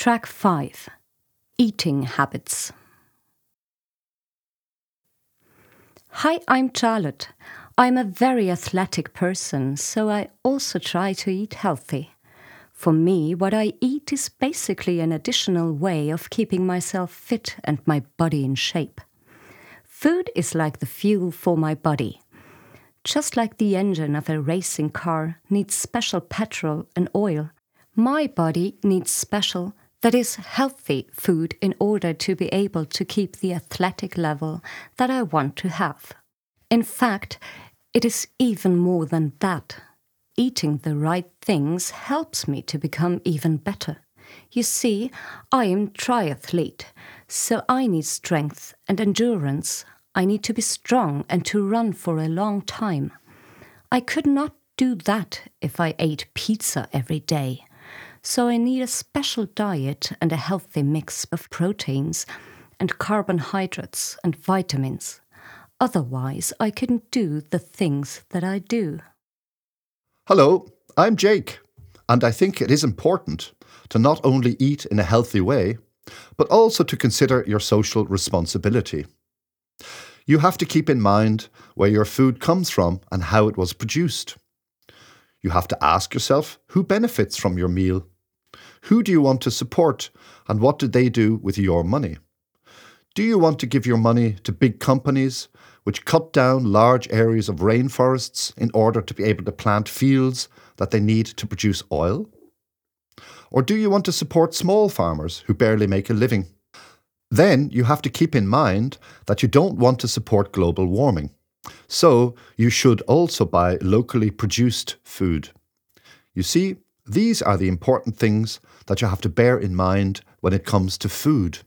Track 5. Eating Habits. Hi, I'm Charlotte. I'm a very athletic person, so I also try to eat healthy. For me, what I eat is basically an additional way of keeping myself fit and my body in shape. Food is like the fuel for my body. Just like the engine of a racing car needs special petrol and oil, my body needs special, that is, healthy food in order to be able to keep the athletic level that I want to have. In fact, it is even more than that. Eating the right things helps me to become even better. You see, I am triathlete, so I need strength and endurance. I need to be strong and to run for a long time. I could not do that if I ate pizza every day. So I need a special diet and a healthy mix of proteins and carbohydrates and vitamins. Otherwise, I couldn't do the things that I do. Hello, I'm Jake, and I think it is important to not only eat in a healthy way, but also to consider your social responsibility. You have to keep in mind where your food comes from and how it was produced. You have to ask yourself who benefits from your meal. Who do you want to support, and what do they do with your money? Do you want to give your money to big companies which cut down large areas of rainforests in order to be able to plant fields that they need to produce oil? Or do you want to support small farmers who barely make a living? Then you have to keep in mind that you don't want to support global warming. So you should also buy locally produced food. You see, these are the important things that you have to bear in mind when it comes to food.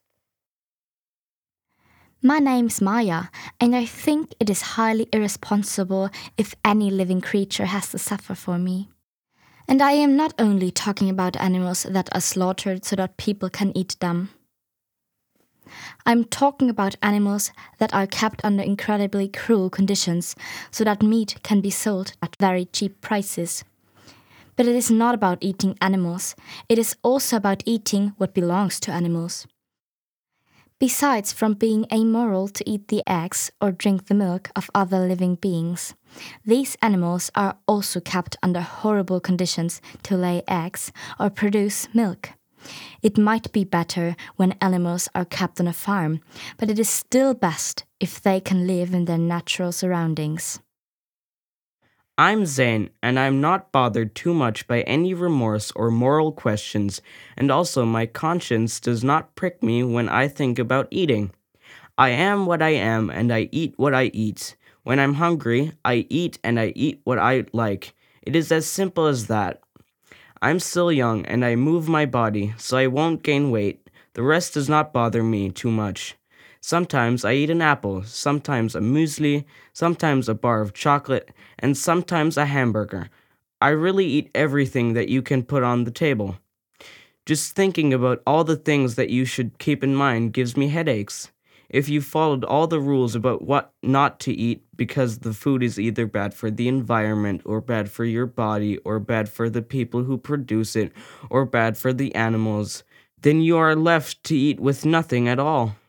My name's Maya, and I think it is highly irresponsible if any living creature has to suffer for me. And I am not only talking about animals that are slaughtered so that people can eat them. I'm talking about animals that are kept under incredibly cruel conditions so that meat can be sold at very cheap prices. But it is not about eating animals, it is also about eating what belongs to animals. Besides from being amoral to eat the eggs or drink the milk of other living beings, these animals are also kept under horrible conditions to lay eggs or produce milk. It might be better when animals are kept on a farm, but it is still best if they can live in their natural surroundings. I'm Zane, and I'm not bothered too much by any remorse or moral questions, and also my conscience does not prick me when I think about eating. I am what I am, and I eat what I eat. When I'm hungry, I eat and I eat what I like. It is as simple as that. I'm still young, and I move my body, so I won't gain weight. The rest does not bother me too much. Sometimes I eat an apple, sometimes a muesli, sometimes a bar of chocolate, and sometimes a hamburger. I really eat everything that you can put on the table. Just thinking about all the things that you should keep in mind gives me headaches. If you followed all the rules about what not to eat because the food is either bad for the environment or bad for your body or bad for the people who produce it or bad for the animals, then you are left to eat with nothing at all.